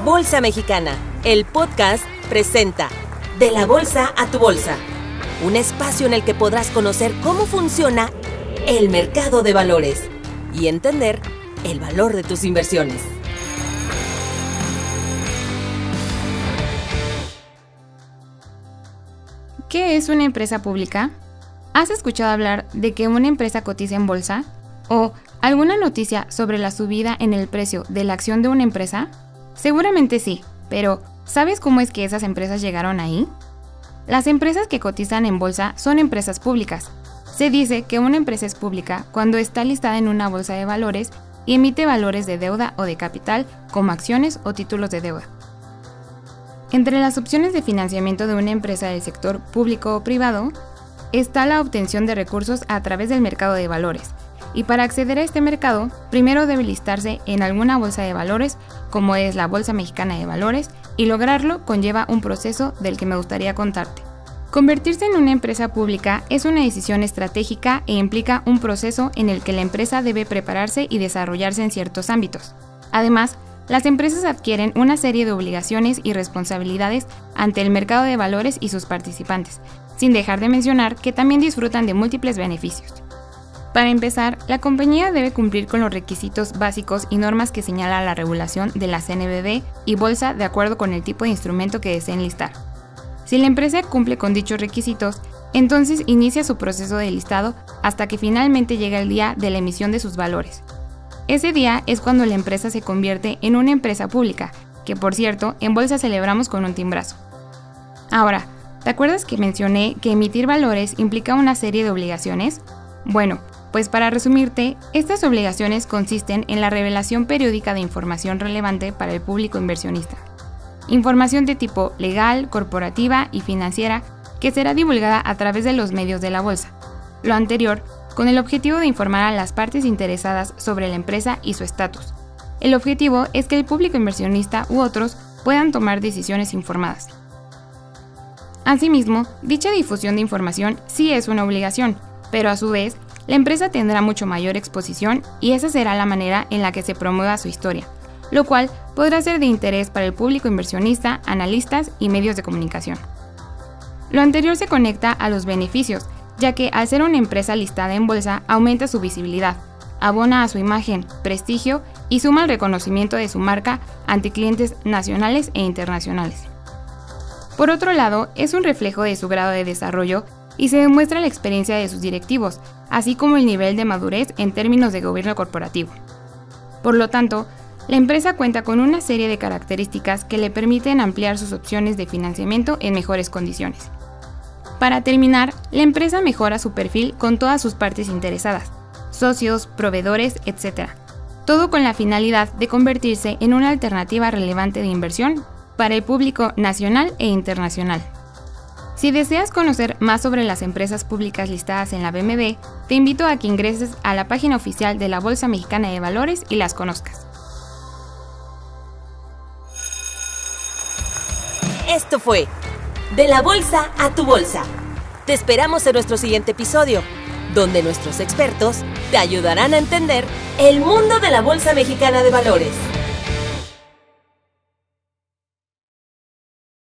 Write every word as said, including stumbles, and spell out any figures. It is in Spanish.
Bolsa Mexicana, el podcast presenta De la Bolsa a tu Bolsa, un espacio en el que podrás conocer cómo funciona el mercado de valores y entender el valor de tus inversiones. ¿Qué es una empresa pública? ¿Has escuchado hablar de que una empresa cotiza en bolsa? ¿O alguna noticia sobre la subida en el precio de la acción de una empresa? Seguramente sí, pero ¿sabes cómo es que esas empresas llegaron ahí? Las empresas que cotizan en bolsa son empresas públicas. Se dice que una empresa es pública cuando está listada en una bolsa de valores y emite valores de deuda o de capital como acciones o títulos de deuda. Entre las opciones de financiamiento de una empresa del sector público o privado está la obtención de recursos a través del mercado de valores. Y para acceder a este mercado, primero debe listarse en alguna bolsa de valores, como es la Bolsa Mexicana de Valores, y lograrlo conlleva un proceso del que me gustaría contarte. Convertirse en una empresa pública es una decisión estratégica e implica un proceso en el que la empresa debe prepararse y desarrollarse en ciertos ámbitos. Además, las empresas adquieren una serie de obligaciones y responsabilidades ante el mercado de valores y sus participantes, sin dejar de mencionar que también disfrutan de múltiples beneficios. Para empezar, la compañía debe cumplir con los requisitos básicos y normas que señala la regulación de la C N B V y Bolsa de acuerdo con el tipo de instrumento que deseen listar. Si la empresa cumple con dichos requisitos, entonces inicia su proceso de listado hasta que finalmente llega el día de la emisión de sus valores. Ese día es cuando la empresa se convierte en una empresa pública, que por cierto, en Bolsa celebramos con un timbrazo. Ahora, ¿te acuerdas que mencioné que emitir valores implica una serie de obligaciones? Bueno, pues para resumirte, estas obligaciones consisten en la revelación periódica de información relevante para el público inversionista. Información de tipo legal, corporativa y financiera que será divulgada a través de los medios de la bolsa. Lo anterior, con el objetivo de informar a las partes interesadas sobre la empresa y su estatus. El objetivo es que el público inversionista u otros puedan tomar decisiones informadas. Asimismo, dicha difusión de información sí es una obligación, pero a su vez, la empresa tendrá mucho mayor exposición y esa será la manera en la que se promueva su historia, lo cual podrá ser de interés para el público inversionista, analistas y medios de comunicación. Lo anterior se conecta a los beneficios, ya que al ser una empresa listada en bolsa aumenta su visibilidad, abona a su imagen, prestigio y suma al reconocimiento de su marca ante clientes nacionales e internacionales. Por otro lado, es un reflejo de su grado de desarrollo y se demuestra la experiencia de sus directivos, así como el nivel de madurez en términos de gobierno corporativo. Por lo tanto, la empresa cuenta con una serie de características que le permiten ampliar sus opciones de financiamiento en mejores condiciones. Para terminar, la empresa mejora su perfil con todas sus partes interesadas, socios, proveedores, etcétera. Todo con la finalidad de convertirse en una alternativa relevante de inversión para el público nacional e internacional. Si deseas conocer más sobre las empresas públicas listadas en la B M V, te invito a que ingreses a la página oficial de la Bolsa Mexicana de Valores y las conozcas. Esto fue De la Bolsa a tu Bolsa. Te esperamos en nuestro siguiente episodio, donde nuestros expertos te ayudarán a entender el mundo de la Bolsa Mexicana de Valores.